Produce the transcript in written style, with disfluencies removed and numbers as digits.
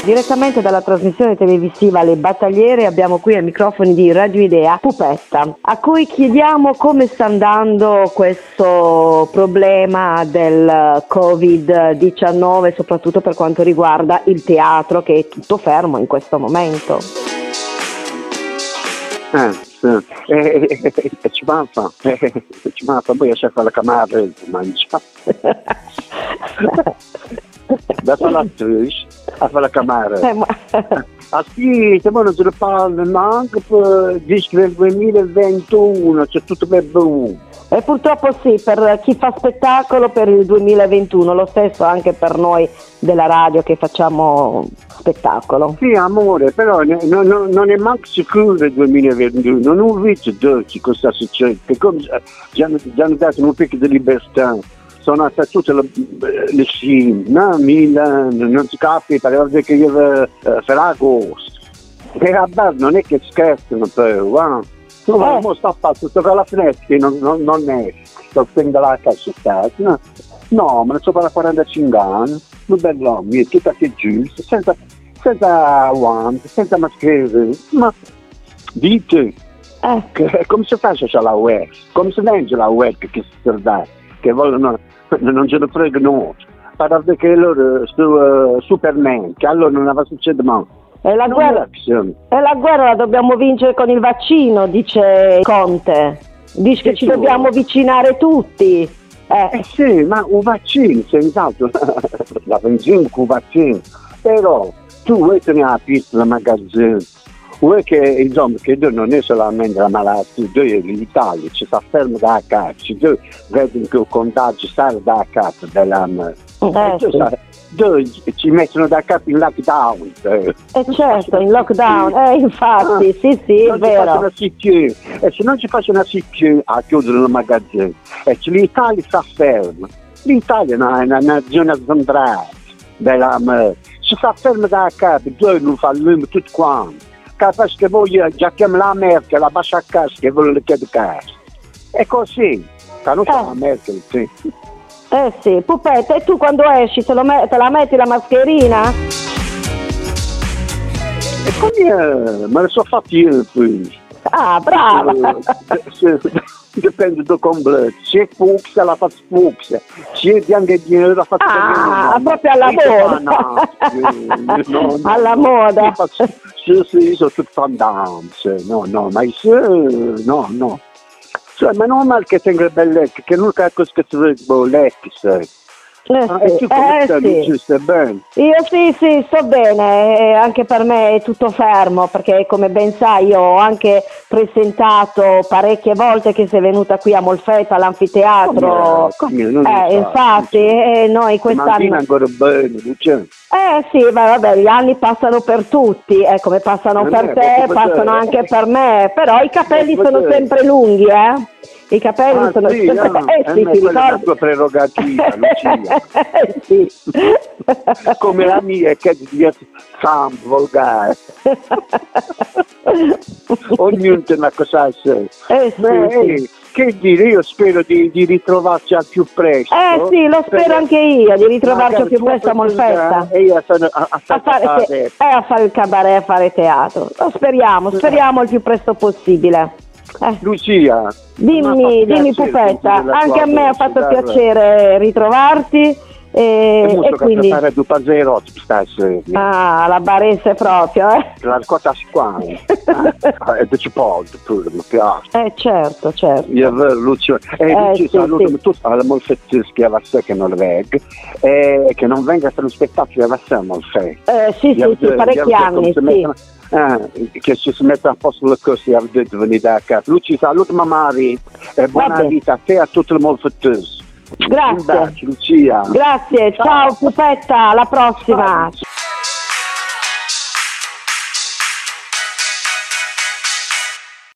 Direttamente dalla trasmissione televisiva Le Battagliere abbiamo qui ai microfoni di Radio Idea Pupetta, a cui chiediamo come sta andando questo problema del Covid-19, soprattutto per quanto riguarda il teatro, che è tutto fermo in questo momento. Ci manca, poi esce a fare la camera e mangia. Da fare l'attrice, a fare la camera. Sì, se non se ne parla neanche per del 2021, c'è tutto per buono. E purtroppo sì, per chi fa spettacolo per il 2021, lo stesso anche per noi della radio che facciamo spettacolo. Sì, amore, però non è manco sicuro il 2021, non ho visto dolci cosa succede, perché ci hanno dato un picco di libertà, sono state tutte le scimmie, no? Milan, non si capisce, pareva che io Ferragosto, e vabbè, non è che scherzano però, non sta fatto, sto con la finestra che non è, sto stendo la casa, no, ma ne so per 45 anni, un bell'uomo, tutta che giusto, senza guanti, senza mascherine, ma dite, come si fa se c'è la web, come si vende la web che si serve, che vogliono, non ce ne frega nulla, parlare che loro sono Superman, che allora non va succedere mai. E la guerra la dobbiamo vincere con il vaccino, dice Conte. Dice che ci dobbiamo avvicinare tutti. Sì, ma un vaccino, senz'altro, la benzina con un vaccino. Però tu vuoi tenere la pista, la magazzina, vuoi che, insomma, che non è solamente la malattia, l'Italia ci sta fermo da casa, vedono che il contagio sta da casa della ci mettono da capo in lockdown. Certo, in lockdown, infatti, sì, è vero. E se non ci facciano più a chiudere il magazzino, e l'Italia sta ferma. L'Italia è una nazione centrale della si sta ferma da capo, noi non fa lume tutto quanto. Capace che voi già chiamano la Merkel, la bassa a casa, che vuole le chiede casa. È così, non fa la Merkel, sì. Sì, Pupetta, e tu quando esci te la metti la mascherina? E come me ne sono fatti io poi. Ah, brava! Dipende da come, se è fucsia la faccio fucsia, se è bianca e nera la faccio bianca. Proprio alla moda! Alla moda! Sì, sono tutte tendenze, no, ma no. Cioè, ma non male che tenga belle che non è cosa che ti vuoi lecchi, sai. E tu come stai bene? Io sì, sto bene, anche per me è tutto fermo, perché come ben sai io ho anche presentato parecchie volte che sei venuta qui a Molfetta all'anfiteatro. Infatti, noi quest'anno... Ma ancora bene, Luciano. Sì, vabbè, gli anni passano per tutti, come passano per te, passano anche per me, però i capelli sono sempre lunghi, I capelli sono sempre... sì, ti ricordo? È la tua prerogativa, Lucia. Sì. Come la mia, che è volgare. Ognuno te una cosa a sé. Sì. Che dire, io spero di ritrovarci al più presto. Sì, lo spero anche io, di ritrovarci al più presto a Molfetta. E io a fare il cabaret, a fare teatro. Lo speriamo il più presto possibile. Lucia, dimmi Pupetta, anche a me ha fatto piacere ritrovarti. E quindi fare due panzerotti stasera. La barese proprio, La raccolta qua. E ci può, pure mi piace. Certo. Io Lucio, saluto tutti alla Molfettischi a Vassè che non venga e che non venga a fare un spettacolo a Vassè a Molfetta. Sì, parecchi anni, sì. Che si mette a posto le cose a venire a casa. Lucio, saluto Mari e buona vita a te e a tutti i Molfettischi. Grazie. Lucia. Grazie, ciao Pupetta, alla prossima.